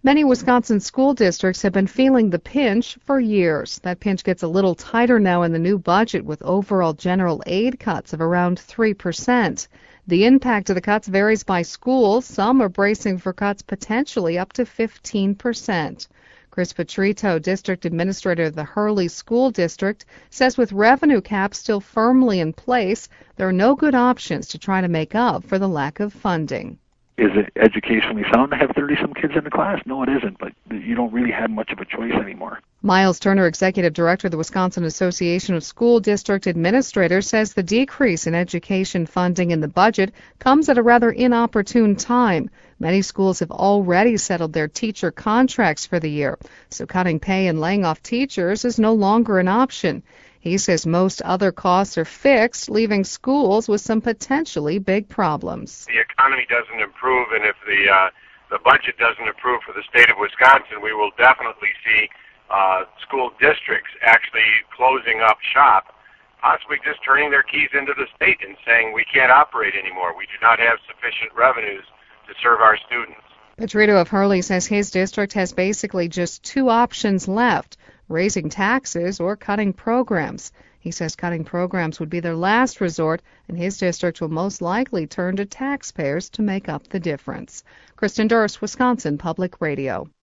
Many Wisconsin school districts have been feeling the pinch for years. That pinch gets a little tighter now in the new budget with overall general aid cuts of around 3%. The impact of the cuts varies by school. Some are bracing for cuts potentially up to 15%. Chris Petrito, district administrator of the Hurley School District, says with revenue caps still firmly in place, there are no good options to try to make up for the lack of funding. Is it educationally sound to have 30-some kids in the class? No, it isn't, but you don't really have much of a choice anymore. Miles Turner, executive director of the Wisconsin Association of School District Administrators, says the decrease in education funding in the budget comes at a rather inopportune time. Many schools have already settled their teacher contracts for the year, so cutting pay and laying off teachers is no longer an option. He says most other costs are fixed, leaving schools with some potentially big problems. The economy doesn't improve, and if the budget doesn't improve for the state of Wisconsin, we will definitely see school districts actually closing up shop, possibly just turning their keys into the state and saying we can't operate anymore. We do not have sufficient revenues to serve our students. Petrito of Hurley says his district has basically just two options left: raising taxes or cutting programs. He says cutting programs would be their last resort, and his district will most likely turn to taxpayers to make up the difference. Kristen Durst, Wisconsin Public Radio.